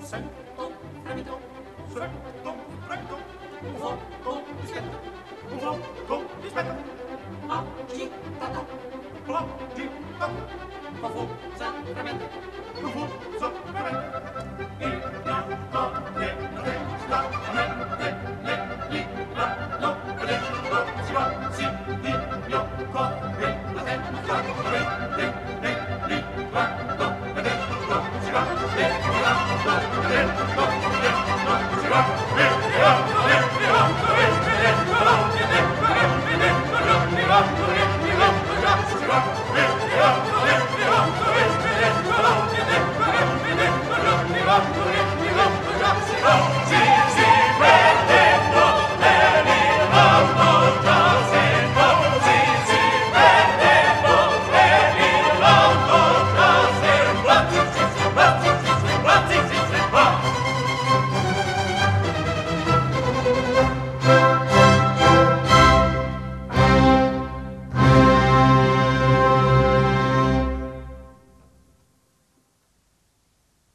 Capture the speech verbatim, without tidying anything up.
sento fremito, sento fremito, un fuoco di spetta, un fuoco di spetta, agitata, agitata, confusa fremente, confusa fremente, il mio cuore non resta a mente, le librano, vedendo si va, sì, il mio cuore la testa a mente, le librano, vedendo si va, le librano, vedendo, vedendo si va, le librano, vedendo,